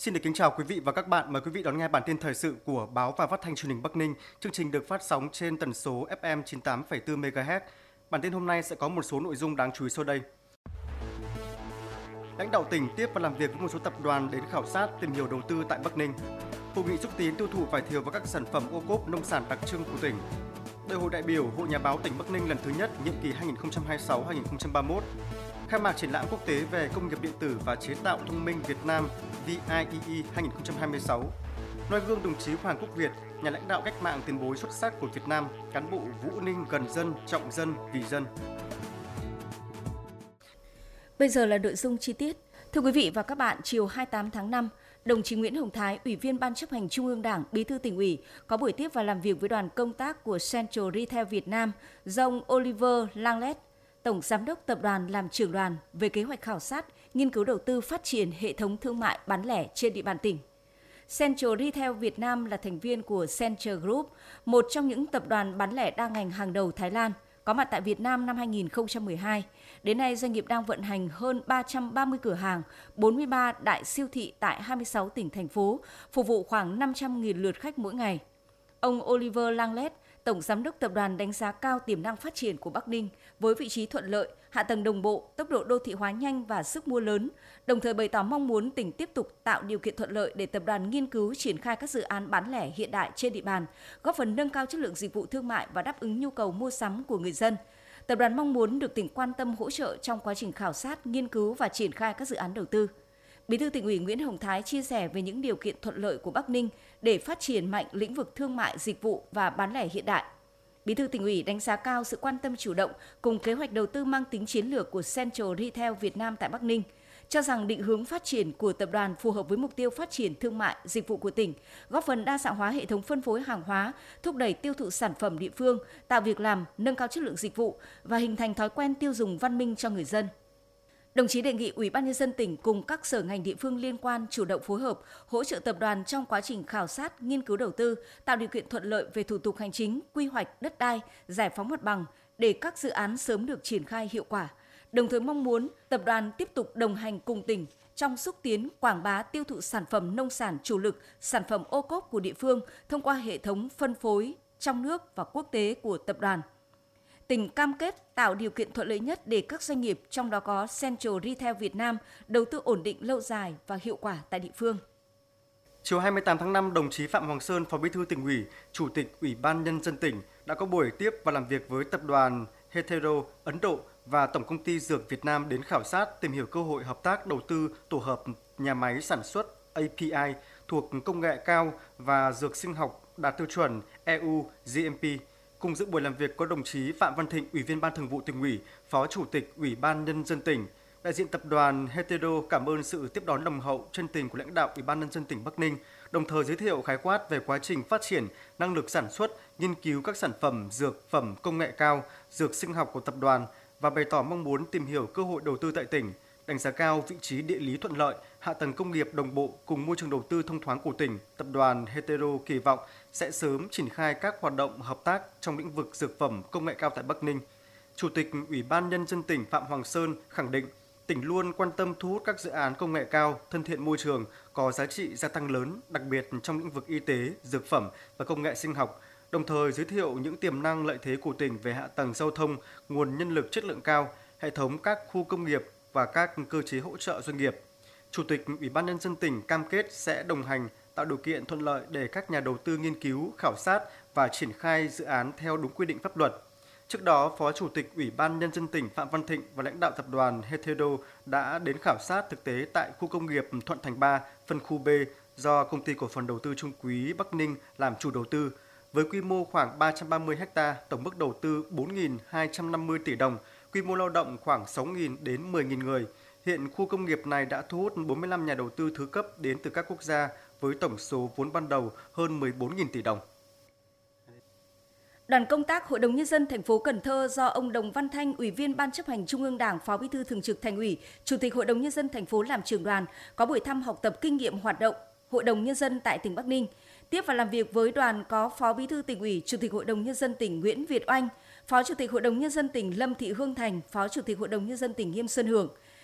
Xin được kính chào quý vị và các bạn. Mời quý vị đón nghe bản tin thời sự của Báo và Phát thanh Truyền hình Bắc Ninh. Chương trình được phát sóng trên tần số FM 98,4 MHz. Bản tin hôm nay sẽ có một số nội dung đáng chú ý sau đây. Lãnh đạo tỉnh tiếp và làm việc với một số tập đoàn đến khảo sát tìm hiểu đầu tư tại Bắc Ninh. Hội nghị xúc tiến tiêu thụ vải thiều và các sản phẩm ô cốp nông sản đặc trưng của tỉnh. Đại hội đại biểu Hội Nhà báo tỉnh Bắc Ninh lần thứ nhất nhiệm kỳ 2026-2031. Khai mạc triển lãm quốc tế về công nghiệp điện tử và chế tạo thông minh Việt Nam VIEE 2026. Noi gương đồng chí Hoàng Quốc Việt, nhà lãnh đạo cách mạng tiền bối xuất sắc của Việt Nam, cán bộ Vũ Ninh gần dân, trọng dân, vì dân. Bây giờ là nội dung chi tiết. Thưa quý vị và các bạn, chiều 28 tháng 5, đồng chí Nguyễn Hồng Thái, Ủy viên Ban chấp hành Trung ương Đảng, Bí thư Tỉnh ủy, có buổi tiếp và làm việc với đoàn công tác của Central Retail Việt Nam do ông Oliver Langlet, Tổng Giám đốc Tập đoàn làm trưởng đoàn về kế hoạch khảo sát, nghiên cứu đầu tư phát triển hệ thống thương mại bán lẻ trên địa bàn tỉnh. Central Retail Việt Nam là thành viên của Central Group, một trong những tập đoàn bán lẻ đa ngành hàng đầu Thái Lan, có mặt tại Việt Nam năm 2012. Đến nay, doanh nghiệp đang vận hành hơn 330 cửa hàng, 43 đại siêu thị tại 26 tỉnh, thành phố, phục vụ khoảng 500.000 lượt khách mỗi ngày. Ông Oliver Langlet, Tổng Giám đốc Tập đoàn đánh giá cao tiềm năng phát triển của Bắc Ninh với vị trí thuận lợi, hạ tầng đồng bộ, tốc độ đô thị hóa nhanh và sức mua lớn, đồng thời bày tỏ mong muốn tỉnh tiếp tục tạo điều kiện thuận lợi để tập đoàn nghiên cứu triển khai các dự án bán lẻ hiện đại trên địa bàn, góp phần nâng cao chất lượng dịch vụ thương mại và đáp ứng nhu cầu mua sắm của người dân. Tập đoàn mong muốn được tỉnh quan tâm hỗ trợ trong quá trình khảo sát, nghiên cứu và triển khai các dự án đầu tư. Bí thư Tỉnh ủy Nguyễn Hồng Thái chia sẻ về những điều kiện thuận lợi của Bắc Ninh để phát triển mạnh lĩnh vực thương mại, dịch vụ và bán lẻ hiện đại. Bí thư Tỉnh ủy đánh giá cao sự quan tâm chủ động cùng kế hoạch đầu tư mang tính chiến lược của Central Retail Việt Nam tại Bắc Ninh, cho rằng định hướng phát triển của tập đoàn phù hợp với mục tiêu phát triển thương mại, dịch vụ của tỉnh, góp phần đa dạng hóa hệ thống phân phối hàng hóa, thúc đẩy tiêu thụ sản phẩm địa phương, tạo việc làm, nâng cao chất lượng dịch vụ và hình thành thói quen tiêu dùng văn minh cho người dân. Đồng chí đề nghị Ủy ban Nhân dân tỉnh cùng các sở ngành địa phương liên quan chủ động phối hợp, hỗ trợ tập đoàn trong quá trình khảo sát, nghiên cứu đầu tư, tạo điều kiện thuận lợi về thủ tục hành chính, quy hoạch, đất đai, giải phóng mặt bằng để các dự án sớm được triển khai hiệu quả. Đồng thời mong muốn tập đoàn tiếp tục đồng hành cùng tỉnh trong xúc tiến quảng bá tiêu thụ sản phẩm nông sản chủ lực, sản phẩm ô cốp của địa phương thông qua hệ thống phân phối trong nước và quốc tế của tập đoàn. Tỉnh cam kết tạo điều kiện thuận lợi nhất để các doanh nghiệp, trong đó có Central Retail Việt Nam, đầu tư ổn định lâu dài và hiệu quả tại địa phương. Chiều 28 tháng 5, đồng chí Phạm Hoàng Sơn, Phó Bí thư Tỉnh ủy, Chủ tịch Ủy ban Nhân dân tỉnh đã có buổi tiếp và làm việc với Tập đoàn Hetero Ấn Độ và Tổng công ty Dược Việt Nam đến khảo sát, tìm hiểu cơ hội hợp tác đầu tư tổ hợp nhà máy sản xuất API thuộc công nghệ cao và dược sinh học đạt tiêu chuẩn EU GMP. Cùng dự buổi làm việc có đồng chí Phạm Văn Thịnh, Ủy viên Ban Thường vụ Tỉnh ủy, Phó Chủ tịch Ủy ban Nhân dân tỉnh. Đại diện tập đoàn Hetero cảm ơn sự tiếp đón nồng hậu, chân tình của lãnh đạo Ủy ban Nhân dân tỉnh Bắc Ninh, đồng thời giới thiệu khái quát về quá trình phát triển, năng lực sản xuất, nghiên cứu các sản phẩm dược phẩm công nghệ cao, dược sinh học của tập đoàn và bày tỏ mong muốn tìm hiểu cơ hội đầu tư tại tỉnh. Đánh giá cao vị trí địa lý thuận lợi, hạ tầng công nghiệp đồng bộ cùng môi trường đầu tư thông thoáng của tỉnh, tập đoàn Hetero kỳ vọng sẽ sớm triển khai các hoạt động hợp tác trong lĩnh vực dược phẩm công nghệ cao tại Bắc Ninh. Chủ tịch Ủy ban Nhân dân tỉnh Phạm Hoàng Sơn khẳng định tỉnh luôn quan tâm thu hút các dự án công nghệ cao, thân thiện môi trường, có giá trị gia tăng lớn, đặc biệt trong lĩnh vực y tế, dược phẩm và công nghệ sinh học, đồng thời giới thiệu những tiềm năng lợi thế của tỉnh về hạ tầng giao thông, nguồn nhân lực chất lượng cao, hệ thống các khu công nghiệp và các cơ chế hỗ trợ doanh nghiệp. Chủ tịch Ủy ban Nhân dân tỉnh cam kết sẽ đồng hành, tạo điều kiện thuận lợi để các nhà đầu tư nghiên cứu, khảo sát và triển khai dự án theo đúng quy định pháp luật. Trước đó, Phó Chủ tịch Ủy ban Nhân dân tỉnh Phạm Văn Thịnh và lãnh đạo tập đoàn Hetero đã đến khảo sát thực tế tại khu công nghiệp Thuận Thành 3, phân khu B do Công ty Cổ phần Đầu tư Trung Quý Bắc Ninh làm chủ đầu tư. Với quy mô khoảng 330 ha, tổng mức đầu tư 4.250 tỷ đồng, quy mô lao động khoảng 6.000 đến 10.000 người. Hiện khu công nghiệp này đã thu hút 45 nhà đầu tư thứ cấp đến từ các quốc gia với tổng số vốn ban đầu hơn 14.000 tỷ đồng. Đoàn công tác Hội đồng Nhân dân thành phố Cần Thơ do ông Đồng Văn Thanh, Ủy viên Ban chấp hành Trung ương Đảng, Phó Bí thư Thường trực Thành ủy, Chủ tịch Hội đồng Nhân dân thành phố làm trưởng đoàn, có buổi thăm học tập kinh nghiệm hoạt động Hội đồng Nhân dân tại tỉnh Bắc Ninh. Tiếp và làm việc với đoàn có Phó Bí thư Tỉnh ủy, Chủ tịch Hội đồng Nhân dân tỉnh Nguyễn Việt Oanh, Phó Chủ tịch Hội đồng Nhân dân tỉnh Lâm Thị Hương Thành, Phó Chủ tịch Hội đồng Nhân dân tỉnh Nghiêm Xuân Hưởng.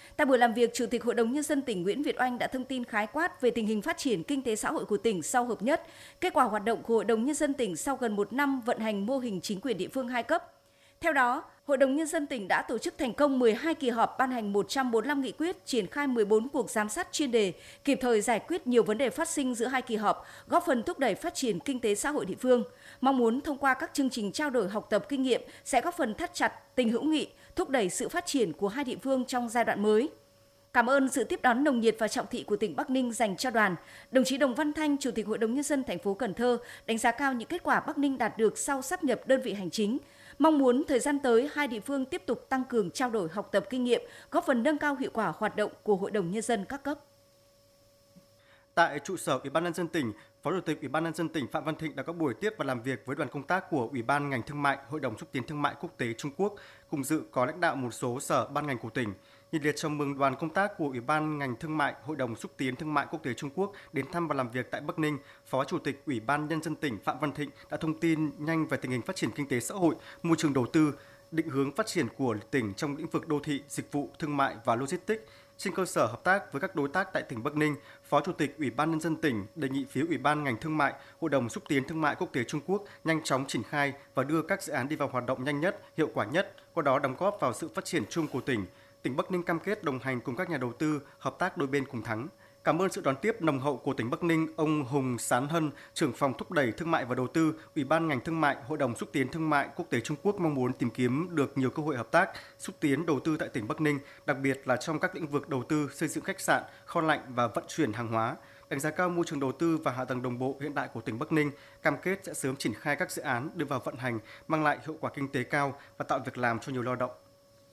Tại buổi làm việc, Chủ tịch Hội đồng Nhân dân tỉnh Nguyễn Việt Oanh đã thông tin khái quát về tình hình phát triển kinh tế xã hội của tỉnh sau hợp nhất, kết quả hoạt động của Hội đồng Nhân dân tỉnh sau gần 1 năm vận hành mô hình chính quyền địa phương 2 cấp. Theo đó, Hội đồng Nhân dân tỉnh đã tổ chức thành công 12 kỳ họp, ban hành 145 nghị quyết, triển khai 14 cuộc giám sát chuyên đề, kịp thời giải quyết nhiều vấn đề phát sinh giữa 2 kỳ họp, góp phần thúc đẩy phát triển kinh tế xã hội địa phương. Mong muốn thông qua các chương trình trao đổi học tập kinh nghiệm sẽ góp phần thắt chặt tình hữu nghị, thúc đẩy sự phát triển của hai địa phương trong giai đoạn mới. Cảm ơn sự tiếp đón nồng nhiệt và trọng thị của tỉnh Bắc Ninh dành cho đoàn. Đồng chí Đồng Văn Thanh, Chủ tịch Hội đồng Nhân dân thành phố Cần Thơ đánh giá cao những kết quả Bắc Ninh đạt được sau sáp nhập đơn vị hành chính. Mong muốn thời gian tới, hai địa phương tiếp tục tăng cường trao đổi học tập kinh nghiệm, góp phần nâng cao hiệu quả hoạt động của Hội đồng Nhân dân các cấp. Tại trụ sở Ủy ban Nhân dân tỉnh, Phó Chủ tịch Ủy ban Nhân dân tỉnh Phạm Văn Thịnh đã có buổi tiếp và làm việc với đoàn công tác của Ủy ban ngành thương mại, Hội đồng xúc tiến thương mại quốc tế Trung Quốc, cùng dự có lãnh đạo một số sở ban ngành của tỉnh. Nhiệt liệt chào mừng đoàn công tác của Ủy ban ngành thương mại, Hội đồng xúc tiến thương mại quốc tế Trung Quốc đến thăm và làm việc tại Bắc Ninh. Phó Chủ tịch Ủy ban Nhân dân tỉnh Phạm Văn Thịnh đã thông tin nhanh về tình hình phát triển kinh tế xã hội, môi trường đầu tư, định hướng phát triển của tỉnh trong lĩnh vực đô thị, dịch vụ, thương mại và logistics. Trên cơ sở hợp tác với các đối tác tại tỉnh Bắc Ninh, Phó Chủ tịch Ủy ban Nhân dân tỉnh đề nghị phía Ủy ban ngành thương mại, Hội đồng xúc tiến thương mại quốc tế Trung Quốc nhanh chóng triển khai và đưa các dự án đi vào hoạt động nhanh nhất, hiệu quả nhất, qua đó đóng góp vào sự phát triển chung của tỉnh. Tỉnh Bắc Ninh cam kết đồng hành cùng các nhà đầu tư, hợp tác đôi bên cùng thắng. Cảm ơn sự đón tiếp nồng hậu của tỉnh Bắc Ninh, ông Hùng Sán Hân, trưởng phòng thúc đẩy thương mại và đầu tư, Ủy ban ngành thương mại, Hội đồng xúc tiến thương mại quốc tế Trung Quốc mong muốn tìm kiếm được nhiều cơ hội hợp tác, xúc tiến đầu tư tại tỉnh Bắc Ninh, đặc biệt là trong các lĩnh vực đầu tư, xây dựng khách sạn, kho lạnh và vận chuyển hàng hóa. Đánh giá cao môi trường đầu tư và hạ tầng đồng bộ hiện đại của tỉnh Bắc Ninh, cam kết sẽ sớm triển khai các dự án đưa vào vận hành, mang lại hiệu quả kinh tế cao và tạo việc làm cho nhiều lao động.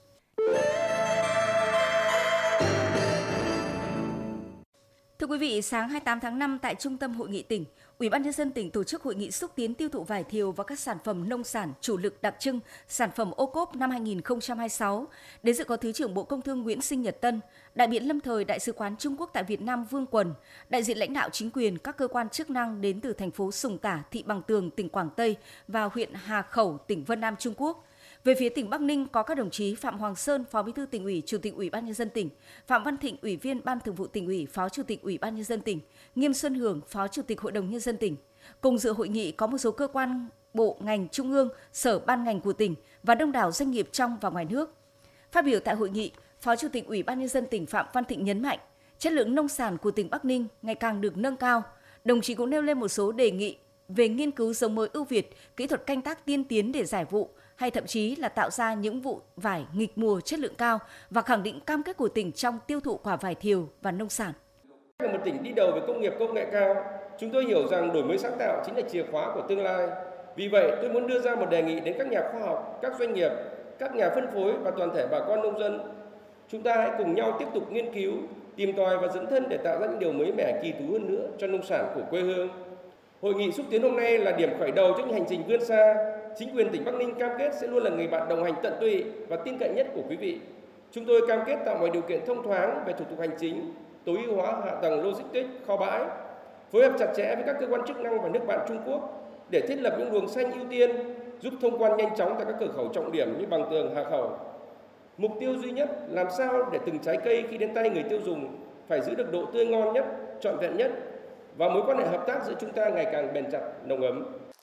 Thưa quý vị, sáng 28 tháng 5 tại Trung tâm Hội nghị tỉnh, Ủy ban Nhân dân tỉnh tổ chức hội nghị xúc tiến tiêu thụ vải thiều và các sản phẩm nông sản chủ lực đặc trưng, sản phẩm ô cốp năm 2026. Đến dự có Thứ trưởng Bộ Công Thương Nguyễn Sinh Nhật Tân, đại biện lâm thời Đại sứ quán Trung Quốc tại Việt Nam Vương Quần, đại diện lãnh đạo chính quyền, các cơ quan chức năng đến từ thành phố Sùng Tả, thị Bằng Tường, tỉnh Quảng Tây và huyện Hà Khẩu, tỉnh Vân Nam, Trung Quốc. Về phía tỉnh Bắc Ninh có các đồng chí Phạm Hoàng Sơn, Phó Bí thư Tỉnh ủy, Chủ tịch Ủy ban Nhân dân tỉnh, Phạm Văn Thịnh, Ủy viên Ban Thường vụ Tỉnh ủy, Phó Chủ tịch Ủy ban Nhân dân tỉnh, Nghiêm Xuân Hưởng, Phó Chủ tịch Hội đồng Nhân dân tỉnh. Cùng dự hội nghị có một số cơ quan, bộ, ngành trung ương, sở ban ngành của tỉnh và đông đảo doanh nghiệp trong và ngoài nước. Phát biểu tại hội nghị, Phó Chủ tịch Ủy ban Nhân dân tỉnh Phạm Văn Thịnh nhấn mạnh, chất lượng nông sản của tỉnh Bắc Ninh ngày càng được nâng cao. Đồng chí cũng nêu lên một số đề nghị về nghiên cứu giống mới ưu việt, kỹ thuật canh tác tiên tiến để giải vụ, hay thậm chí là tạo ra những vụ vải nghịch mùa chất lượng cao và khẳng định cam kết của tỉnh trong tiêu thụ quả vải thiều và nông sản. Là một tỉnh đi đầu về công nghiệp công nghệ cao, chúng tôi hiểu rằng đổi mới sáng tạo chính là chìa khóa của tương lai. Vì vậy, tôi muốn đưa ra một đề nghị đến các nhà khoa học, các doanh nghiệp, các nhà phân phối và toàn thể bà con nông dân. Chúng ta hãy cùng nhau tiếp tục nghiên cứu, tìm tòi và dấn thân để tạo ra những điều mới mẻ kỳ thú hơn nữa cho nông sản của quê hương. Hội nghị xúc tiến hôm nay là điểm khởi đầu cho những hành trình vươn xa. Chính quyền tỉnh Bắc Ninh cam kết sẽ luôn là người bạn đồng hành tận tụy và tin cậy nhất của quý vị. Chúng tôi cam kết tạo mọi điều kiện thông thoáng về thủ tục hành chính, tối ưu hóa hạ tầng logistics, kho bãi, phối hợp chặt chẽ với các cơ quan chức năng và nước bạn Trung Quốc để thiết lập những luồng xanh ưu tiên, giúp thông quan nhanh chóng tại các cửa khẩu trọng điểm như Bằng Tường, Hà Khẩu. Mục tiêu duy nhất làm sao để từng trái cây khi đến tay người tiêu dùng phải giữ được độ tươi ngon nhất, trọn vẹn nhất và mối quan hệ hợp tác giữa chúng ta ngày càng bền chặt, nồng ấm.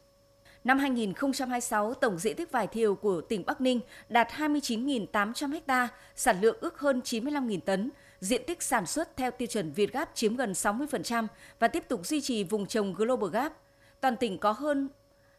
Năm 2026, tổng diện tích vải thiều của tỉnh Bắc Ninh đạt 29.800 ha, sản lượng ước hơn 95.000 tấn. Diện tích sản xuất theo tiêu chuẩn Việt Gap chiếm gần 60% và tiếp tục duy trì vùng trồng Global Gap. Toàn tỉnh có hơn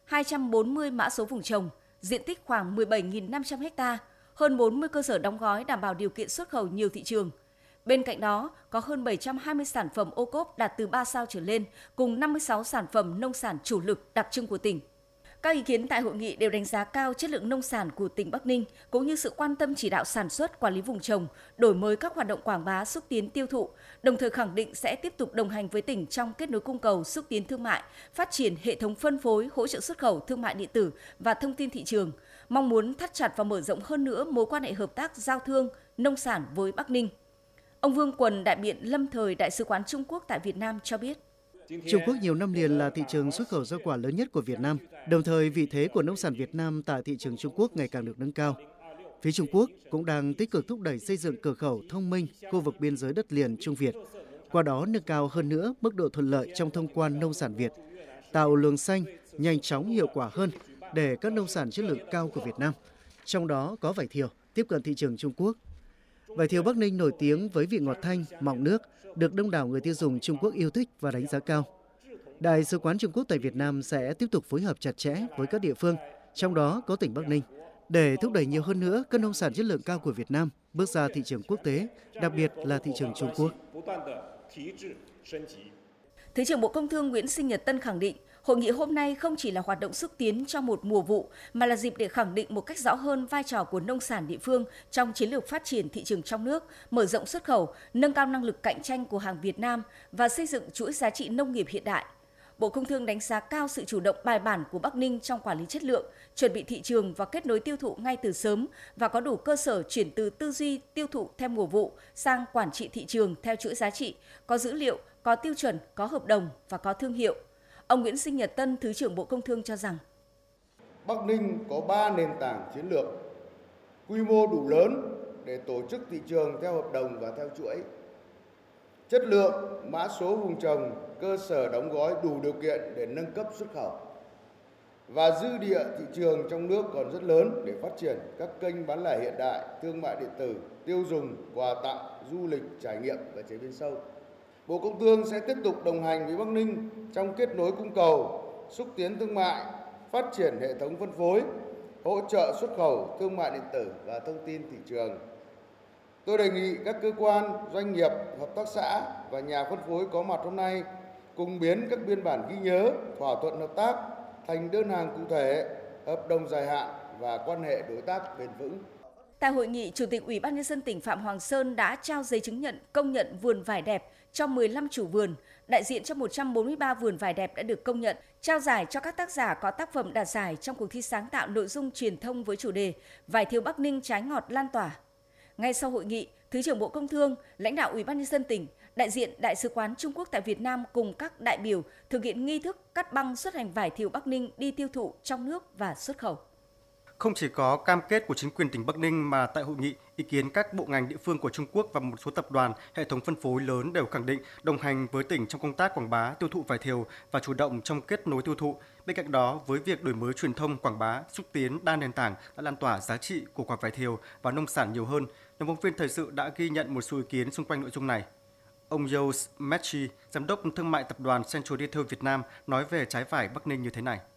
240 mã số vùng trồng, diện tích khoảng 17.500 ha, hơn 40 cơ sở đóng gói đảm bảo điều kiện xuất khẩu nhiều thị trường. Bên cạnh đó, có hơn 720 sản phẩm ô cốp đạt từ 3 sao trở lên, cùng 56 sản phẩm nông sản chủ lực đặc trưng của tỉnh. Các ý kiến tại hội nghị đều đánh giá cao chất lượng nông sản của tỉnh Bắc Ninh, cũng như sự quan tâm chỉ đạo sản xuất, quản lý vùng trồng, đổi mới các hoạt động quảng bá, xúc tiến tiêu thụ, đồng thời khẳng định sẽ tiếp tục đồng hành với tỉnh trong kết nối cung cầu, xúc tiến thương mại, phát triển hệ thống phân phối, hỗ trợ xuất khẩu, thương mại điện tử và thông tin thị trường, mong muốn thắt chặt và mở rộng hơn nữa mối quan hệ hợp tác giao thương, nông sản với Bắc Ninh. Ông Vương Quần, đại biện lâm thời Đại sứ quán Trung Quốc tại Việt Nam cho biết. Trung Quốc nhiều năm liền là thị trường xuất khẩu rau quả lớn nhất của Việt Nam, đồng thời vị thế của nông sản Việt Nam tại thị trường Trung Quốc ngày càng được nâng cao. Phía Trung Quốc cũng đang tích cực thúc đẩy xây dựng cửa khẩu thông minh khu vực biên giới đất liền Trung Việt, qua đó nâng cao hơn nữa mức độ thuận lợi trong thông quan nông sản Việt, tạo luồng xanh nhanh chóng hiệu quả hơn để các nông sản chất lượng cao của Việt Nam, trong đó có vải thiều, tiếp cận thị trường Trung Quốc. Vải thiều Bắc Ninh nổi tiếng với vị ngọt thanh, mọng nước, được đông đảo người tiêu dùng Trung Quốc yêu thích và đánh giá cao. Đại sứ quán Trung Quốc tại Việt Nam sẽ tiếp tục phối hợp chặt chẽ với các địa phương, trong đó có tỉnh Bắc Ninh, để thúc đẩy nhiều hơn nữa các nông sản chất lượng cao của Việt Nam bước ra thị trường quốc tế, đặc biệt là thị trường Trung Quốc. Thứ trưởng Bộ Công Thương Nguyễn Sinh Nhật Tân khẳng định, hội nghị hôm nay không chỉ là hoạt động xúc tiến cho một mùa vụ, mà là dịp để khẳng định một cách rõ hơn vai trò của nông sản địa phương trong chiến lược phát triển thị trường trong nước, mở rộng xuất khẩu, nâng cao năng lực cạnh tranh của hàng Việt Nam và xây dựng chuỗi giá trị nông nghiệp hiện đại. Bộ Công Thương đánh giá cao sự chủ động bài bản của Bắc Ninh trong quản lý chất lượng, chuẩn bị thị trường và kết nối tiêu thụ ngay từ sớm và có đủ cơ sở chuyển từ tư duy tiêu thụ theo mùa vụ sang quản trị thị trường theo chuỗi giá trị, có dữ liệu, có tiêu chuẩn, có hợp đồng và có thương hiệu. Ông Nguyễn Sinh Nhật Tân, Thứ trưởng Bộ Công Thương cho rằng Bắc Ninh có 3 nền tảng chiến lược, quy mô đủ lớn để tổ chức thị trường theo hợp đồng và theo chuỗi. Chất lượng, mã số vùng trồng, cơ sở đóng gói đủ điều kiện để nâng cấp xuất khẩu. Và dư địa thị trường trong nước còn rất lớn để phát triển các kênh bán lẻ hiện đại, thương mại điện tử, tiêu dùng, quà tặng, du lịch, trải nghiệm và chế biến sâu. Bộ Công Thương sẽ tiếp tục đồng hành với Bắc Ninh trong kết nối cung cầu, xúc tiến thương mại, phát triển hệ thống phân phối, hỗ trợ xuất khẩu, thương mại điện tử và thông tin thị trường. Tôi đề nghị các cơ quan, doanh nghiệp, hợp tác xã và nhà phân phối có mặt hôm nay cùng biến các biên bản ghi nhớ, thỏa thuận hợp tác thành đơn hàng cụ thể, hợp đồng dài hạn và quan hệ đối tác bền vững. Tại hội nghị, Chủ tịch Ủy ban Nhân dân tỉnh Phạm Hoàng Sơn đã trao giấy chứng nhận công nhận vườn vải đẹp cho 15 chủ vườn, đại diện cho 143 vườn vải đẹp đã được công nhận, trao giải cho các tác giả có tác phẩm đạt giải trong cuộc thi sáng tạo nội dung truyền thông với chủ đề Vải thiều Bắc Ninh trái ngọt lan tỏa. Ngay sau hội nghị, Thứ trưởng Bộ Công Thương, lãnh đạo Ủy ban Nhân dân tỉnh, đại diện Đại sứ quán Trung Quốc tại Việt Nam cùng các đại biểu thực hiện nghi thức cắt băng xuất hành vải thiều Bắc Ninh đi tiêu thụ trong nước và xuất khẩu. Không chỉ có cam kết của chính quyền tỉnh Bắc Ninh mà tại hội nghị, ý kiến các bộ ngành địa phương của Trung Quốc và một số tập đoàn, hệ thống phân phối lớn đều khẳng định đồng hành với tỉnh trong công tác quảng bá, tiêu thụ vải thiều và chủ động trong kết nối tiêu thụ. Bên cạnh đó, với việc đổi mới truyền thông, quảng bá, xúc tiến đa nền tảng đã lan tỏa giá trị của quả vải thiều và nông sản nhiều hơn. Nhóm phóng viên thời sự đã ghi nhận một số ý kiến xung quanh nội dung này. Ông Jose Mechi, giám đốc thương mại tập đoàn Central Retail Việt Nam nói về trái vải Bắc Ninh như thế này.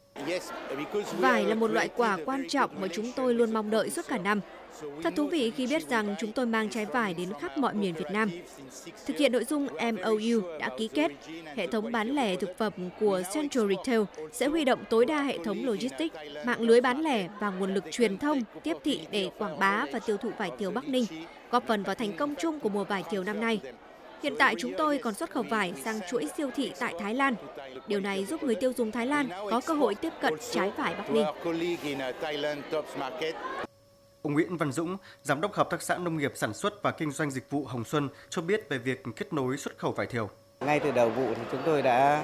Vải là một loại quả quan trọng mà chúng tôi luôn mong đợi suốt cả năm. Thật thú vị khi biết rằng chúng tôi mang trái vải đến khắp mọi miền Việt Nam. Thực hiện nội dung MOU đã ký kết, hệ thống bán lẻ thực phẩm của Central Retail sẽ huy động tối đa hệ thống logistics, mạng lưới bán lẻ và nguồn lực truyền thông, tiếp thị để quảng bá và tiêu thụ vải thiều Bắc Ninh, góp phần vào thành công chung của mùa vải thiều năm nay. Hiện tại chúng tôi còn xuất khẩu vải sang chuỗi siêu thị tại Thái Lan. Điều này giúp người tiêu dùng Thái Lan có cơ hội tiếp cận trái vải Bắc Ninh. Ông Nguyễn Văn Dũng, Giám đốc Hợp tác xã Nông nghiệp Sản xuất và Kinh doanh Dịch vụ Hồng Xuân cho biết về việc kết nối xuất khẩu vải thiều. Ngay từ đầu vụ thì chúng tôi đã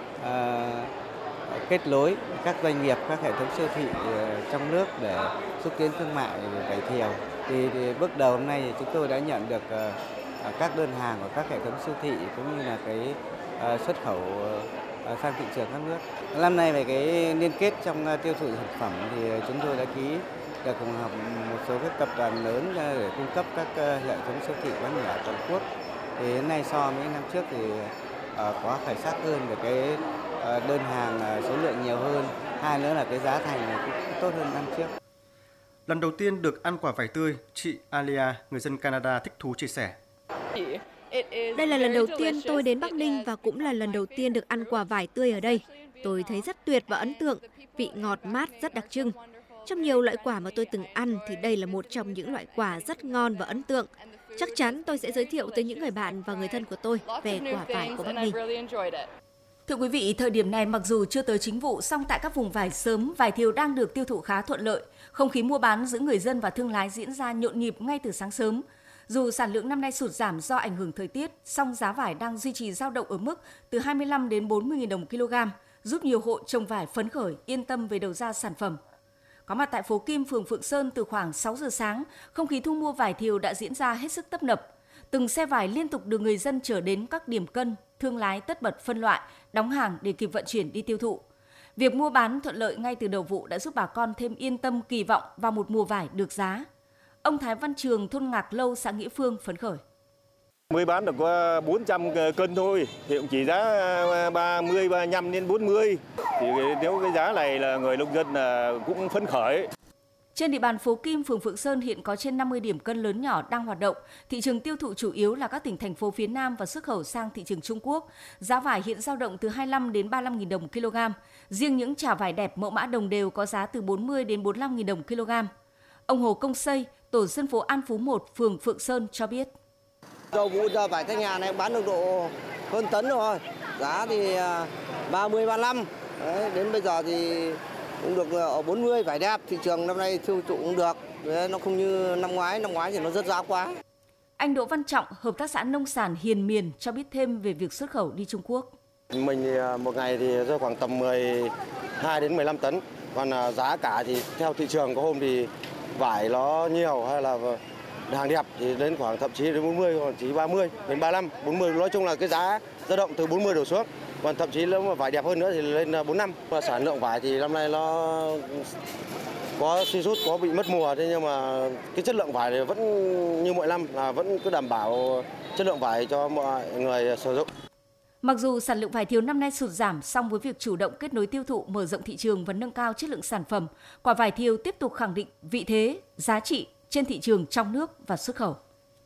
kết nối các doanh nghiệp, các hệ thống siêu thị trong nước để xúc tiến thương mại vải thiều. Thì bước đầu hôm nay thì chúng tôi đã nhận được các đơn hàng của các hệ thống siêu thị cũng như là cái xuất khẩu sang thị trường các nước. Năm nay về cái liên kết trong tiêu thụ thực phẩm thì chúng tôi đã ký được cùng hợp một số các tập đoàn lớn để cung cấp các hệ thống siêu thị bán lẻ toàn quốc. Thì đến nay so với năm trước thì có khởi sắc hơn về cái đơn hàng số lượng nhiều hơn. Hai nữa là cái giá thành cũng tốt hơn năm trước. Lần đầu tiên được ăn quả vải tươi, chị Alia, người dân Canada thích thú chia sẻ. Đây là lần đầu tiên tôi đến Bắc Ninh và cũng là lần đầu tiên được ăn quả vải tươi ở đây. Tôi thấy rất tuyệt và ấn tượng, vị ngọt mát rất đặc trưng. Trong nhiều loại quả mà tôi từng ăn thì đây là một trong những loại quả rất ngon và ấn tượng. Chắc chắn tôi sẽ giới thiệu tới những người bạn và người thân của tôi về quả vải của Bắc Ninh. Thưa quý vị, thời điểm này mặc dù chưa tới chính vụ, song tại các vùng vải sớm, vải thiều đang được tiêu thụ khá thuận lợi. Không khí mua bán giữa người dân và thương lái diễn ra nhộn nhịp ngay từ sáng sớm. Dù sản lượng năm nay sụt giảm do ảnh hưởng thời tiết, song giá vải đang duy trì dao động ở mức từ 25 đến 40.000 đồng kg, giúp nhiều hộ trồng vải phấn khởi, yên tâm về đầu ra sản phẩm. Có mặt tại phố Kim, phường Phượng Sơn từ khoảng 6 giờ sáng, không khí thu mua vải thiều đã diễn ra hết sức tấp nập. Từng xe vải liên tục được người dân chở đến các điểm cân, thương lái tất bật phân loại, đóng hàng để kịp vận chuyển đi tiêu thụ. Việc mua bán thuận lợi ngay từ đầu vụ đã giúp bà con thêm yên tâm kỳ vọng vào một mùa vải được giá. Ông Thái Văn Trường, thôn Ngạc Lâu, xã Nghĩa Phương phấn khởi. Mới bán được có 400 cân thôi, thì cũng chỉ giá 30, 35 đến 40. Thì nếu cái giá này là người nông dân là cũng phấn khởi. Trên địa bàn phố Kim, phường Phượng Sơn hiện có trên 50 điểm cân lớn nhỏ đang hoạt động. Thị trường tiêu thụ chủ yếu là các tỉnh thành phố phía Nam và xuất khẩu sang thị trường Trung Quốc. Giá vải hiện dao động từ 25 đến 35.000 đồng kg. Riêng những chả vải đẹp mẫu mã đồng đều có giá từ 40 đến 45.000 đồng kg. Ông Hồ Công Xây, tổ dân phố An Phú 1, phường Phượng Sơn cho biết. Đầu vụ giờ vải Thanh Hà này bán được độ hơn tấn rồi. Giá thì 30, 35. Đấy, đến bây giờ thì cũng được ở 40, vải đẹp. Thị trường năm nay tiêu thụ cũng được. Đấy, nó không như năm ngoái thì nó rất giá quá. Anh Đỗ Văn Trọng, hợp tác xã nông sản Hiền Miền cho biết thêm về việc xuất khẩu đi Trung Quốc. Mình thì một ngày thì rơi khoảng tầm 12 đến 15 tấn. Còn giá cả thì theo thị trường, có hôm thì vải nó nhiều hay là hàng đẹp thì đến khoảng thậm chí đến 40, còn chỉ 30 đến 35, 40. Nói chung là cái giá dao động từ 40 đổ xuống. Còn thậm chí nếu mà vải đẹp hơn nữa thì lên 45. Và sản lượng vải thì năm nay nó có suy sút, có bị mất mùa, thế nhưng mà cái chất lượng vải thì vẫn như mọi năm là vẫn cứ đảm bảo chất lượng vải cho mọi người sử dụng. Mặc dù sản lượng vải thiều năm nay sụt giảm, song với việc chủ động kết nối tiêu thụ, mở rộng thị trường và nâng cao chất lượng sản phẩm, quả vải thiều tiếp tục khẳng định vị thế, giá trị trên thị trường trong nước và xuất khẩu.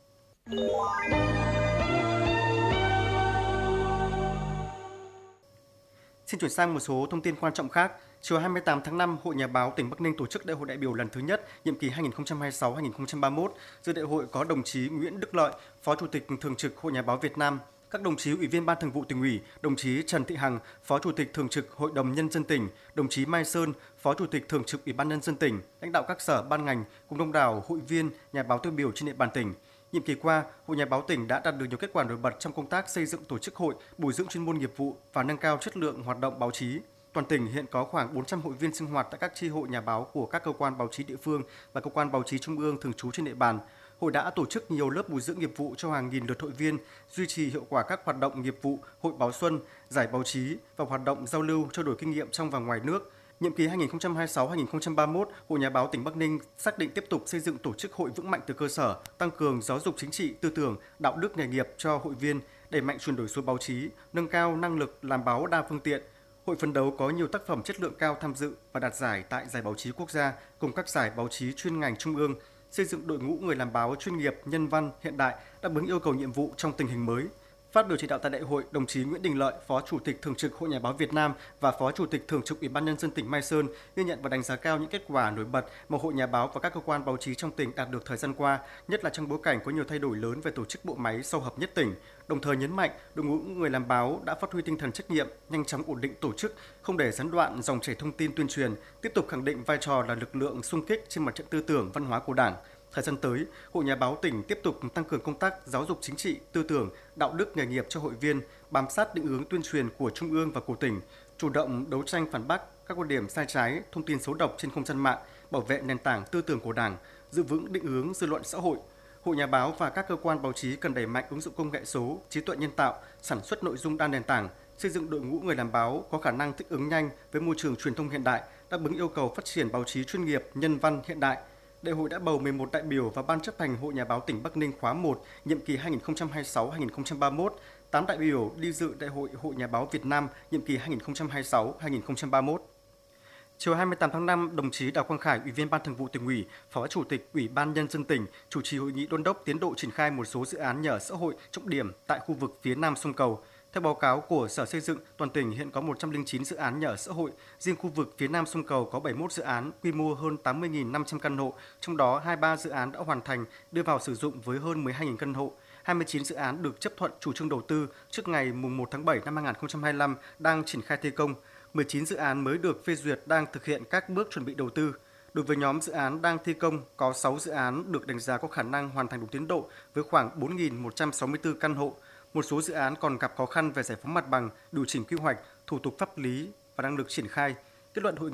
Xin chuyển sang một số thông tin quan trọng khác. Chiều 28 tháng 5, Hội Nhà báo tỉnh Bắc Ninh tổ chức Đại hội đại biểu lần thứ nhất, nhiệm kỳ 2026-2031. Dự đại hội có đồng chí Nguyễn Đức Lợi, Phó Chủ tịch Thường trực Hội Nhà báo Việt Nam, các đồng chí Ủy viên Ban Thường vụ Tỉnh ủy, đồng chí Trần Thị Hằng, Phó Chủ tịch Thường trực Hội đồng Nhân dân tỉnh, đồng chí Mai Sơn, Phó Chủ tịch Thường trực Ủy ban Nhân dân tỉnh, lãnh đạo các sở ban ngành cùng đông đảo hội viên, nhà báo tiêu biểu trên địa bàn tỉnh. Nhiệm kỳ qua, Hội Nhà báo tỉnh đã đạt được nhiều kết quả nổi bật trong công tác xây dựng tổ chức hội, bồi dưỡng chuyên môn nghiệp vụ và nâng cao chất lượng hoạt động báo chí. Toàn tỉnh hiện có khoảng 400 hội viên sinh hoạt tại các chi hội nhà báo của các cơ quan báo chí địa phương và cơ quan báo chí trung ương thường trú trên địa bàn. Hội đã tổ chức nhiều lớp bồi dưỡng nghiệp vụ cho hàng nghìn lượt hội viên, duy trì hiệu quả các hoạt động nghiệp vụ, hội báo xuân, giải báo chí và hoạt động giao lưu trao đổi kinh nghiệm trong và ngoài nước. Nhiệm kỳ 2026-2031, Hội Nhà báo tỉnh Bắc Ninh xác định tiếp tục xây dựng tổ chức hội vững mạnh từ cơ sở, tăng cường giáo dục chính trị, tư tưởng, đạo đức nghề nghiệp cho hội viên, đẩy mạnh chuyển đổi số báo chí, nâng cao năng lực làm báo đa phương tiện. Hội phấn đấu có nhiều tác phẩm chất lượng cao tham dự và đạt giải tại Giải báo chí quốc gia cùng các giải báo chí chuyên ngành trung ương, xây dựng đội ngũ người làm báo chuyên nghiệp, nhân văn, hiện đại, đáp ứng yêu cầu nhiệm vụ trong tình hình mới. Phát biểu chỉ đạo tại đại hội, đồng chí Nguyễn Đình Lợi, Phó Chủ tịch Thường trực Hội Nhà báo Việt Nam và Phó Chủ tịch Thường trực Ủy ban Nhân dân tỉnh Mai Sơn ghi nhận và đánh giá cao những kết quả nổi bật mà Hội Nhà báo và các cơ quan báo chí trong tỉnh đạt được thời gian qua, nhất là trong bối cảnh có nhiều thay đổi lớn về tổ chức bộ máy sau hợp nhất tỉnh. Đồng thời nhấn mạnh, đội ngũ người làm báo đã phát huy tinh thần trách nhiệm, nhanh chóng ổn định tổ chức, không để gián đoạn dòng chảy thông tin tuyên truyền, tiếp tục khẳng định vai trò là lực lượng xung kích trên mặt trận tư tưởng, văn hóa của Đảng. Thời gian tới, Hội Nhà báo tỉnh tiếp tục tăng cường công tác giáo dục chính trị, tư tưởng, đạo đức nghề nghiệp cho hội viên, bám sát định hướng tuyên truyền của Trung ương và của tỉnh, chủ động đấu tranh phản bác các quan điểm sai trái, thông tin xấu độc trên không gian mạng, bảo vệ nền tảng tư tưởng của Đảng, giữ vững định hướng dư luận xã hội. Hội Nhà báo và các cơ quan báo chí cần đẩy mạnh ứng dụng công nghệ số, trí tuệ nhân tạo, sản xuất nội dung đa nền tảng, xây dựng đội ngũ người làm báo có khả năng thích ứng nhanh với môi trường truyền thông hiện đại, đáp ứng yêu cầu phát triển báo chí chuyên nghiệp, nhân văn hiện đại. Đại hội đã bầu 11 đại biểu vào Ban chấp hành Hội Nhà báo tỉnh Bắc Ninh khóa 1, nhiệm kỳ 2026-2031, 8 đại biểu đi dự Đại hội Hội Nhà báo Việt Nam nhiệm kỳ 2026-2031. Chiều 28 tháng 5, đồng chí Đào Quang Khải, Ủy viên Ban Thường vụ Tỉnh ủy, Phó Chủ tịch Ủy ban Nhân dân tỉnh, chủ trì hội nghị đôn đốc tiến độ triển khai một số dự án nhà ở xã hội trọng điểm tại khu vực phía Nam sông Cầu. Theo báo cáo của Sở Xây dựng, toàn tỉnh hiện có 109 dự án nhà ở xã hội, riêng khu vực phía Nam sông Cầu có 71 dự án, quy mô hơn 80.500 căn hộ, trong đó 23 dự án đã hoàn thành, đưa vào sử dụng với hơn 12.000 căn hộ. 29 dự án được chấp thuận chủ trương đầu tư trước ngày 1 tháng 7 năm 2025 đang triển khai thi công. 19 dự án mới được phê duyệt đang thực hiện các bước chuẩn bị đầu tư. Đối với nhóm dự án đang thi công, có 6 dự án được đánh giá có khả năng hoàn thành đúng tiến độ với khoảng 4.164 căn hộ. Một số dự án còn gặp khó khăn về giải phóng mặt bằng, điều chỉnh quy hoạch, thủ tục pháp lý và đang được triển khai. Kết luận hội nghị,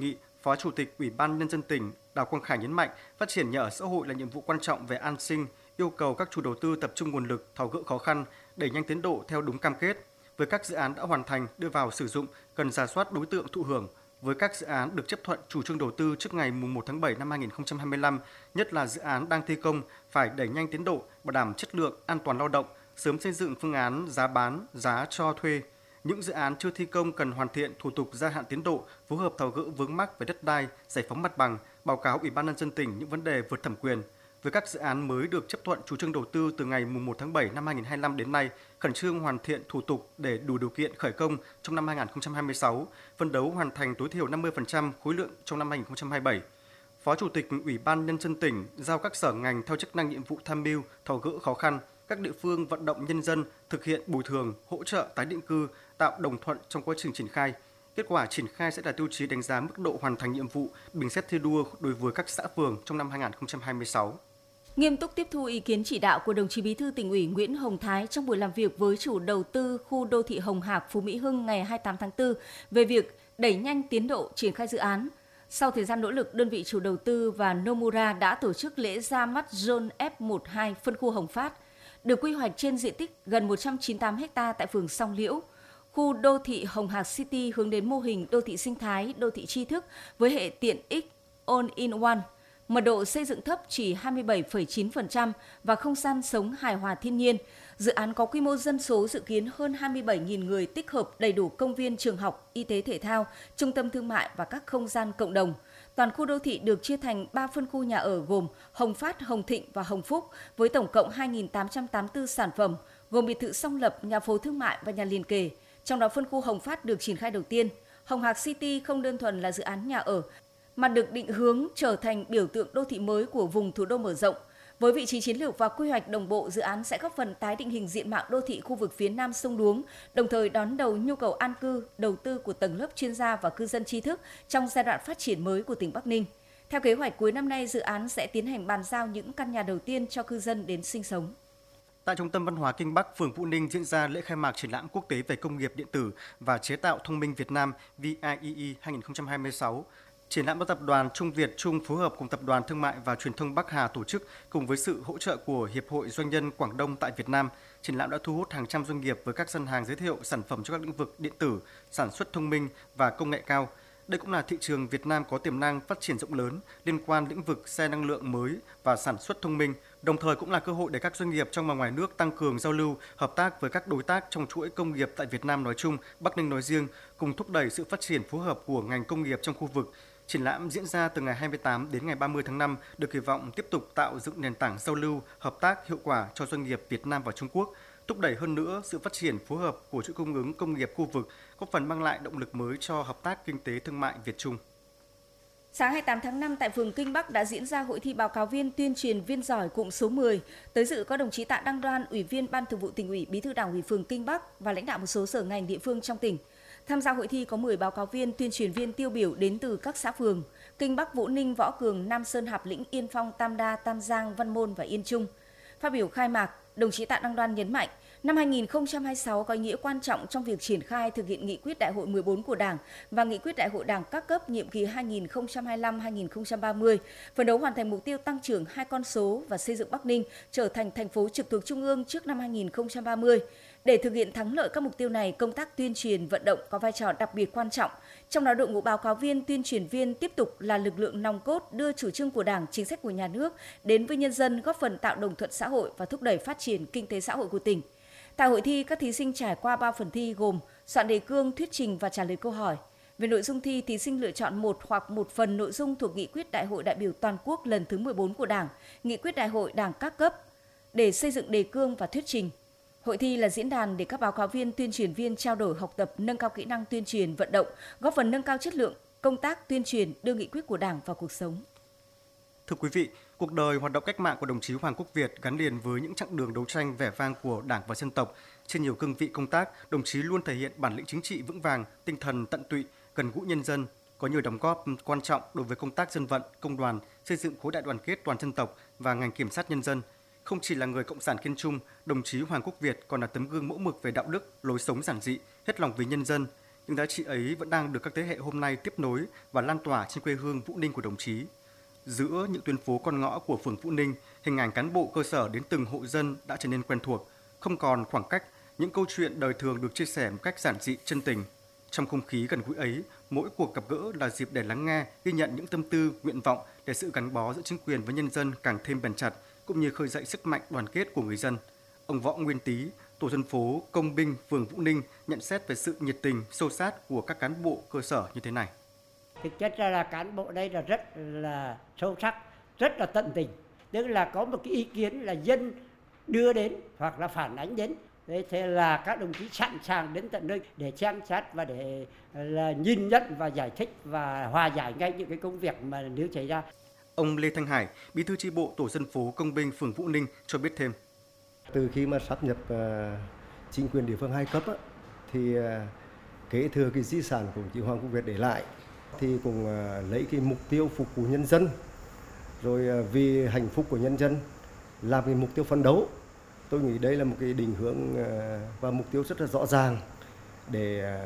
Phó Chủ tịch Ủy ban Nhân dân tỉnh Đào Quang Khải nhấn mạnh phát triển nhà ở xã hội là nhiệm vụ quan trọng về an sinh, yêu cầu các chủ đầu tư tập trung nguồn lực tháo gỡ khó khăn, đẩy nhanh tiến độ theo đúng cam kết. Với các dự án đã hoàn thành đưa vào sử dụng, cần rà soát đối tượng thụ hưởng. Với các dự án được chấp thuận chủ trương đầu tư trước ngày 1 tháng 7 năm 2025, nhất là dự án đang thi công, phải đẩy nhanh tiến độ, bảo đảm chất lượng, an toàn lao động, sớm xây dựng phương án giá bán, giá cho thuê. Những dự án chưa thi công cần hoàn thiện thủ tục gia hạn tiến độ, phối hợp tháo gỡ vướng mắc về đất đai, giải phóng mặt bằng, báo cáo Ủy ban Nhân dân tỉnh những vấn đề vượt thẩm quyền. Với các dự án mới được chấp thuận chủ trương đầu tư từ ngày 1 tháng 7 năm 2025 đến nay, khẩn trương hoàn thiện thủ tục để đủ điều kiện khởi công trong năm 2026, phấn đấu hoàn thành tối thiểu 50% khối lượng trong năm 2027. Phó Chủ tịch Ủy ban Nhân dân tỉnh giao các sở ngành theo chức năng nhiệm vụ tham mưu, tháo gỡ khó khăn, các địa phương vận động nhân dân thực hiện bồi thường, hỗ trợ tái định cư, tạo đồng thuận trong quá trình triển khai. Kết quả triển khai sẽ là tiêu chí đánh giá mức độ hoàn thành nhiệm vụ, bình xét thi đua đối với các xã phường trong năm 2026. Nghiêm túc tiếp thu ý kiến chỉ đạo của đồng chí Bí thư Tỉnh ủy Nguyễn Hồng Thái trong buổi làm việc với chủ đầu tư khu đô thị Hồng Hạc Phú Mỹ Hưng ngày 28 tháng 4 về việc đẩy nhanh tiến độ triển khai dự án. Sau thời gian nỗ lực, đơn vị chủ đầu tư và Nomura đã tổ chức lễ ra mắt Zone F12 phân khu Hồng Phát, được quy hoạch trên diện tích gần 198 ha tại phường Song Liễu. Khu đô thị Hồng Hạc City hướng đến mô hình đô thị sinh thái, đô thị tri thức với hệ tiện ích all-in-one. Mật độ xây dựng thấp chỉ 27,9% và không gian sống hài hòa thiên nhiên. Dự án có quy mô dân số dự kiến hơn 27.000 người, tích hợp đầy đủ công viên, trường học, y tế thể thao, trung tâm thương mại và các không gian cộng đồng. Toàn khu đô thị được chia thành 3 phân khu nhà ở gồm Hồng Phát, Hồng Thịnh và Hồng Phúc với tổng cộng 2.884 sản phẩm, gồm biệt thự song lập, nhà phố thương mại và nhà liền kề. Trong đó phân khu Hồng Phát được triển khai đầu tiên. Hồng Hạc City không đơn thuần là dự án nhà ở, mà được định hướng trở thành biểu tượng đô thị mới của vùng thủ đô mở rộng. Với vị trí chiến lược và quy hoạch đồng bộ, dự án sẽ góp phần tái định hình diện mạo đô thị khu vực phía Nam sông Đuống, đồng thời đón đầu nhu cầu an cư, đầu tư của tầng lớp chuyên gia và cư dân tri thức trong giai đoạn phát triển mới của tỉnh Bắc Ninh. Theo kế hoạch, cuối năm nay, dự án sẽ tiến hành bàn giao những căn nhà đầu tiên cho cư dân đến sinh sống. Tại Trung tâm Văn hóa Kinh Bắc, phường Vũ Ninh diễn ra lễ khai mạc triển lãm quốc tế về công nghiệp điện tử và chế tạo thông minh Việt Nam VIEE 2026. Triển lãm do Tập đoàn Trung Việt Trung phối hợp cùng Tập đoàn Thương mại và Truyền thông Bắc Hà tổ chức cùng với sự hỗ trợ của Hiệp hội Doanh nhân Quảng Đông tại Việt Nam. Triển lãm đã thu hút hàng trăm doanh nghiệp với các gian hàng giới thiệu sản phẩm cho các lĩnh vực điện tử, sản xuất thông minh và công nghệ cao. Đây cũng là thị trường Việt Nam có tiềm năng phát triển rộng lớn liên quan lĩnh vực xe năng lượng mới và sản xuất thông minh, đồng thời cũng là cơ hội để các doanh nghiệp trong và ngoài nước tăng cường giao lưu, hợp tác với các đối tác trong chuỗi công nghiệp tại Việt Nam nói chung, Bắc Ninh nói riêng, cùng thúc đẩy sự phát triển phối hợp của ngành công nghiệp trong khu vực. Triển lãm diễn ra từ ngày 28 đến ngày 30 tháng 5 được kỳ vọng tiếp tục tạo dựng nền tảng giao lưu, hợp tác hiệu quả cho doanh nghiệp Việt Nam và Trung Quốc, thúc đẩy hơn nữa sự phát triển phối hợp của chuỗi cung ứng công nghiệp khu vực, góp phần mang lại động lực mới cho hợp tác kinh tế thương mại Việt Trung. Sáng 28 tháng 5 tại phường Kinh Bắc đã diễn ra hội thi báo cáo viên tuyên truyền viên giỏi cụm số 10. Tới dự có đồng chí Tạ Đăng Đoan, Ủy viên Ban Thường vụ Tỉnh ủy, Bí thư Đảng ủy phường Kinh Bắc và lãnh đạo một số sở ngành địa phương trong tỉnh. Tham gia hội thi có 10 báo cáo viên, tuyên truyền viên tiêu biểu đến từ các xã phường Kinh Bắc, Vũ Ninh, Võ Cường, Nam Sơn, Hạp Lĩnh, Yên Phong, Tam Đa, Tam Giang, Văn Môn và Yên Trung. Phát biểu khai mạc, đồng chí Tạ Đăng Đoan nhấn mạnh, năm 2026 có ý nghĩa quan trọng trong việc triển khai thực hiện nghị quyết Đại hội 14 của Đảng và nghị quyết Đại hội Đảng các cấp nhiệm kỳ 2025-2030, phấn đấu hoàn thành mục tiêu tăng trưởng 2 con số và xây dựng Bắc Ninh trở thành thành phố trực thuộc Trung ương trước năm 2030. Để thực hiện thắng lợi các mục tiêu này, công tác tuyên truyền vận động có vai trò đặc biệt quan trọng. Trong đó, đội ngũ báo cáo viên, tuyên truyền viên tiếp tục là lực lượng nòng cốt đưa chủ trương của Đảng, chính sách của nhà nước đến với nhân dân, góp phần tạo đồng thuận xã hội và thúc đẩy phát triển kinh tế xã hội của tỉnh. Tại hội thi, các thí sinh trải qua 3 phần thi gồm soạn đề cương, thuyết trình và trả lời câu hỏi. Về nội dung thi, thí sinh lựa chọn một hoặc một phần nội dung thuộc nghị quyết Đại hội đại biểu toàn quốc lần thứ 14 của Đảng, nghị quyết Đại hội Đảng các cấp để xây dựng đề cương và thuyết trình. Hội thi là diễn đàn để các báo cáo viên, tuyên truyền viên trao đổi, học tập, nâng cao kỹ năng tuyên truyền, vận động, góp phần nâng cao chất lượng công tác tuyên truyền, đưa nghị quyết của Đảng vào cuộc sống. Thưa quý vị, cuộc đời hoạt động cách mạng của đồng chí Hoàng Quốc Việt gắn liền với những chặng đường đấu tranh vẻ vang của Đảng và dân tộc. Trên nhiều cương vị công tác, đồng chí luôn thể hiện bản lĩnh chính trị vững vàng, tinh thần tận tụy, gần gũi nhân dân, có nhiều đóng góp quan trọng đối với công tác dân vận, công đoàn, xây dựng khối đại đoàn kết toàn dân tộc và ngành kiểm sát nhân dân. Không chỉ là người cộng sản kiên trung, đồng chí Hoàng Quốc Việt còn là tấm gương mẫu mực về đạo đức, lối sống giản dị, hết lòng vì nhân dân. những giá trị ấy vẫn đang được các thế hệ hôm nay tiếp nối và lan tỏa trên quê hương Vũ Ninh của đồng chí. Giữa những tuyến phố con ngõ của phường Vũ Ninh, hình ảnh cán bộ cơ sở đến từng hộ dân đã trở nên quen thuộc, không còn khoảng cách, những câu chuyện đời thường được chia sẻ một cách giản dị, chân tình. Trong không khí gần gũi ấy, mỗi cuộc gặp gỡ là dịp để lắng nghe, ghi nhận những tâm tư, nguyện vọng để sự gắn bó giữa chính quyền với nhân dân càng thêm bền chặt, cũng như khơi dậy sức mạnh đoàn kết của người dân. Ông Võ Nguyên Tý, tổ dân phố Công Binh, phường Vũ Ninh nhận xét về sự nhiệt tình, sâu sát của các cán bộ cơ sở như thế này. Thực chất ra là cán bộ đây là rất là sâu sắc, rất là tận tình. Tức là có một cái ý kiến là dân đưa đến hoặc là phản ánh đến. Thế là các đồng chí sẵn sàng đến tận nơi để xem xét và để là nhìn nhận và giải thích và hòa giải ngay những cái công việc mà nếu xảy ra. Ông Lê Thanh Hải, bí thư chi bộ tổ dân phố Công Binh, phường Vũ Ninh cho biết thêm. Từ khi mà sáp nhập chính quyền địa phương 2 cấp thì kế thừa cái di sản của chị Hoàng Quốc Việt để lại thì cũng lấy cái mục tiêu phục vụ nhân dân, rồi vì hạnh phúc của nhân dân làm cái mục tiêu phấn đấu. Tôi nghĩ đây là một cái định hướng và mục tiêu rất là rõ ràng để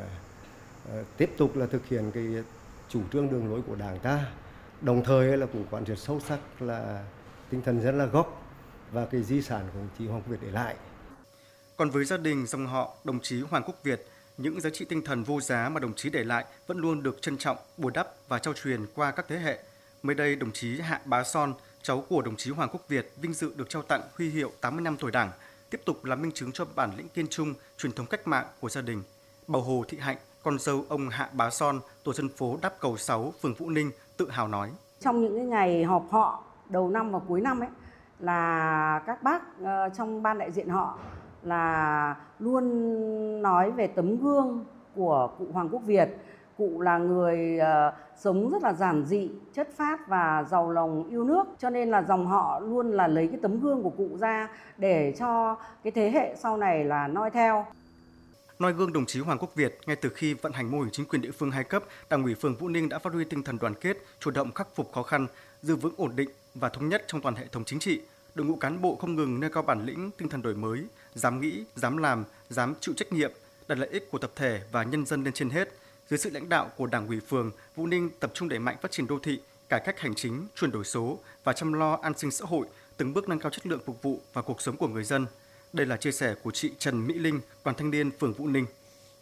tiếp tục là thực hiện cái chủ trương đường lối của Đảng ta, đồng thời là cũng quán triệt sâu sắc là tinh thần dân là gốc và cái di sản của chị Hoàng Quốc Việt để lại. Còn với gia đình dòng họ đồng chí Hoàng Quốc Việt, những giá trị tinh thần vô giá mà đồng chí để lại vẫn luôn được trân trọng, bồi đắp và trao truyền qua các thế hệ. Mới đây, đồng chí Hạ Bá Son, cháu của đồng chí Hoàng Quốc Việt, vinh dự được trao tặng huy hiệu 80 năm tuổi Đảng, tiếp tục là minh chứng cho bản lĩnh kiên trung, truyền thống cách mạng của gia đình. Bà Hồ Thị Hạnh, con dâu ông Hạ Bá Son, tổ dân phố Đáp Cầu 6, phường Vũ Ninh, tự hào nói. Trong những cái ngày họp họ đầu năm và cuối năm ấy, là các bác trong ban đại diện họ là luôn nói về tấm gương của cụ Hoàng Quốc Việt. Cụ là người sống rất là giản dị, chất phác và giàu lòng yêu nước, cho nên là dòng họ luôn là lấy cái tấm gương của cụ ra để cho cái thế hệ sau này là noi theo. Noi gương đồng chí Hoàng Quốc Việt, ngay từ khi vận hành mô hình chính quyền địa phương 2 cấp, Đảng ủy phường Vũ Ninh đã phát huy tinh thần đoàn kết, chủ động khắc phục khó khăn, giữ vững ổn định và thống nhất trong toàn hệ thống chính trị. Đội ngũ cán bộ không ngừng nêu cao bản lĩnh, tinh thần đổi mới, dám nghĩ, dám làm, dám chịu trách nhiệm, đặt lợi ích của tập thể và nhân dân lên trên hết. Dưới sự lãnh đạo của Đảng ủy phường, Vũ Ninh tập trung đẩy mạnh phát triển đô thị, cải cách hành chính, chuyển đổi số và chăm lo an sinh xã hội, từng bước nâng cao chất lượng phục vụ và cuộc sống của người dân. Đây là chia sẻ của chị Trần Mỹ Linh, đoàn thanh niên phường Vũ Ninh.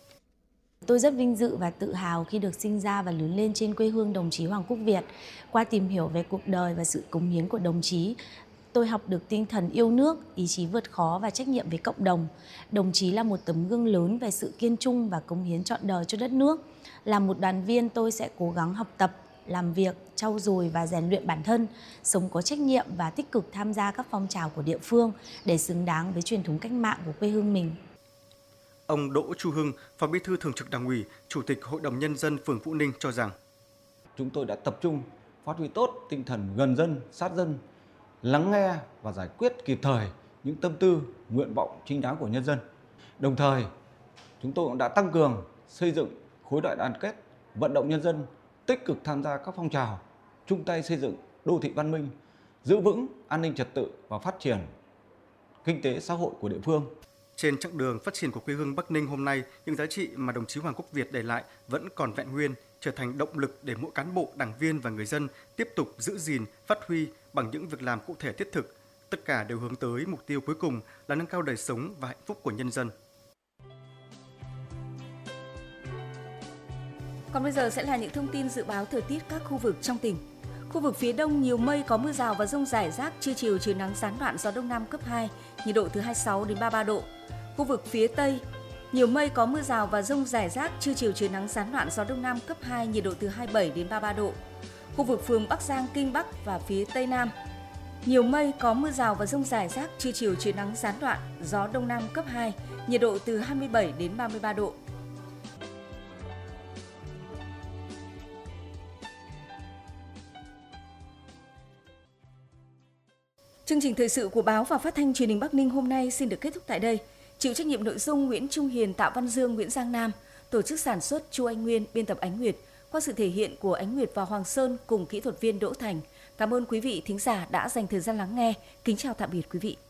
Tôi rất vinh dự và tự hào khi được sinh ra và lớn lên trên quê hương đồng chí Hoàng Quốc Việt. Qua tìm hiểu về cuộc đời và sự cống hiến của đồng chí, tôi học được tinh thần yêu nước, ý chí vượt khó và trách nhiệm với cộng đồng. Đồng chí là một tấm gương lớn về sự kiên trung và cống hiến trọn đời cho đất nước. Là một đoàn viên, tôi sẽ cố gắng học tập, làm việc, trau dồi và rèn luyện bản thân, sống có trách nhiệm và tích cực tham gia các phong trào của địa phương để xứng đáng với truyền thống cách mạng của quê hương mình. Ông Đỗ Chu Hưng, Phó Bí thư Thường trực Đảng ủy, Chủ tịch Hội đồng Nhân dân phường Vũ Ninh cho rằng chúng tôi đã tập trung phát huy tốt tinh thần gần dân, sát dân, lắng nghe và giải quyết kịp thời những tâm tư, nguyện vọng chính đáng của nhân dân. Đồng thời, chúng tôi cũng đã tăng cường xây dựng khối đại đoàn kết, vận động nhân dân tích cực tham gia các phong trào, chung tay xây dựng đô thị văn minh, giữ vững an ninh trật tự và phát triển kinh tế xã hội của địa phương. Trên chặng đường phát triển của quê hương Bắc Ninh hôm nay, những giá trị mà đồng chí Hoàng Quốc Việt để lại vẫn còn vẹn nguyên, trở thành động lực để mỗi cán bộ, đảng viên và người dân tiếp tục giữ gìn, phát huy bằng những việc làm cụ thể thiết thực. Tất cả đều hướng tới mục tiêu cuối cùng là nâng cao đời sống và hạnh phúc của nhân dân. Còn bây giờ sẽ là những thông tin dự báo thời tiết các khu vực trong tỉnh. Khu vực phía Đông nhiều mây, có mưa rào và dông rải rác, trưa chiều trời nắng gián đoạn, gió Đông Nam cấp 2, nhiệt độ từ 26 đến 33 độ. Khu vực phía Tây nhiều mây, có mưa rào và dông rải rác, trưa chiều trời nắng gián đoạn, gió Đông Nam cấp 2, nhiệt độ từ 27 đến 33 độ. Khu vực phường Bắc Giang, Kinh Bắc và phía Tây Nam nhiều mây, có mưa rào và dông rải rác, trưa chiều trời nắng gián đoạn, gió Đông Nam cấp 2, nhiệt độ từ 27 đến 33 độ. Chương trình thời sự của báo và phát thanh truyền hình Bắc Ninh hôm nay xin được kết thúc tại đây. Chịu trách nhiệm nội dung Nguyễn Trung Hiền, Tạ Văn Dương, Nguyễn Giang Nam, tổ chức sản xuất Chu Anh Nguyên, biên tập Ánh Nguyệt, qua sự thể hiện của Ánh Nguyệt và Hoàng Sơn cùng kỹ thuật viên Đỗ Thành. Cảm ơn quý vị thính giả đã dành thời gian lắng nghe. Kính chào tạm biệt quý vị.